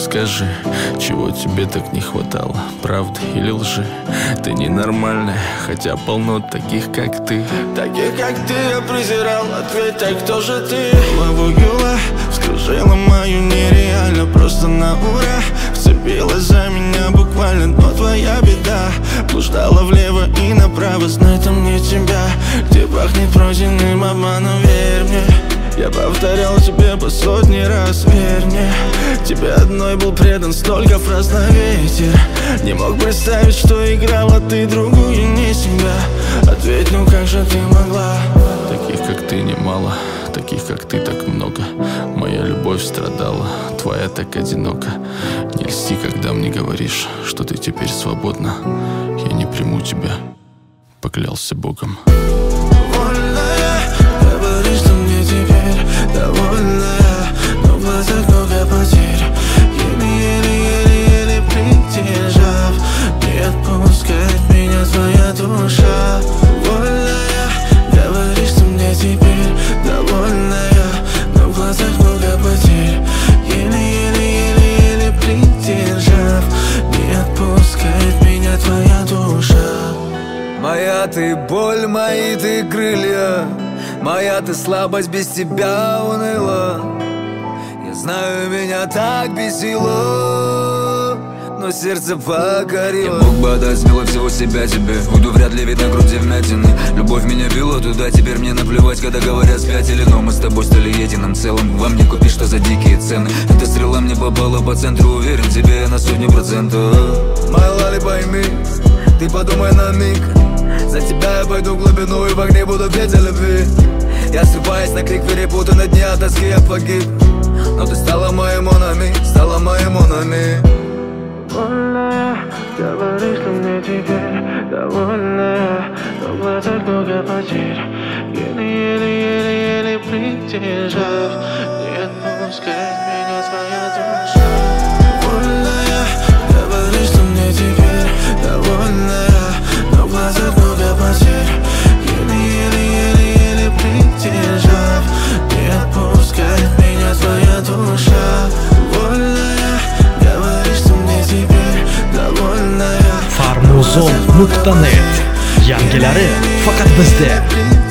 скажи, чего тебе так не хватало, правды или лжи? Ты ненормальная, хотя полно таких, как ты. Таких, как ты, я презирал. Ответь, а кто же ты? Лавуюла, вскружила мою нереально. Просто на ура вцепилась за меня буквально. Но твоя беда блуждала влево и направо. Знай, там не тебя, где пахнет пройденным обманом. Верь мне, я повторял тебе по сотни раз, верь мне. Тебе одной был предан, столько фраз на ветер. Не мог представить, что играла ты другую, не себя. Ответь, ну как же ты могла? Таких, как ты, немало, таких, как ты, так много. Моя любовь страдала, твоя так одинока. Не льсти, когда мне говоришь, что ты теперь свободна. Я не приму тебя, поклялся Богом. Вольная, говоришь, что мне теперь довольная, но в глазах много потерь. Еле-еле-еле-еле придержав, не отпускает меня твоя душа. Вольная, говоришь, что мне теперь довольная, но в глазах много потерь. Еле-еле-еле-еле придержав, не отпускает меня твоя душа. Моя ты боль, мои ты крылья, моя ты слабость, без тебя уныла. Я знаю, меня так бесило, но сердце покорило. Я мог бы отдать смело всего себя тебе. Уйду, вряд ли видно груди вмятины. Любовь меня била туда, теперь мне наплевать, когда говорят спятили. Но мы с тобой стали единым целым. Вам не купишь, что за дикие цены. Эта стрела мне попала по центру, уверен, тебе я на 100%. Моя лали, пойми, ты подумай на миг. За тебя я пойду в глубину и в огне буду петь о любви. Я срываюсь на крик, перепутан на дни, от тоски я погиб. Но ты стала моим монами, стала моим монами. Вольная, говоришь, что мне теперь довольная, но в глазах много потерь. Еле-еле-еле-еле придержав, не отпускает меня твоя душа. Вольная, говоришь, что мне теперь довольная, но в глазах много потерь. Еле-еле-еле-еле придержав, не отпускает меня твоя душа. Вольная, говоришь, что мне теперь довольная. Farmuzon.net yangilari faqat bizda.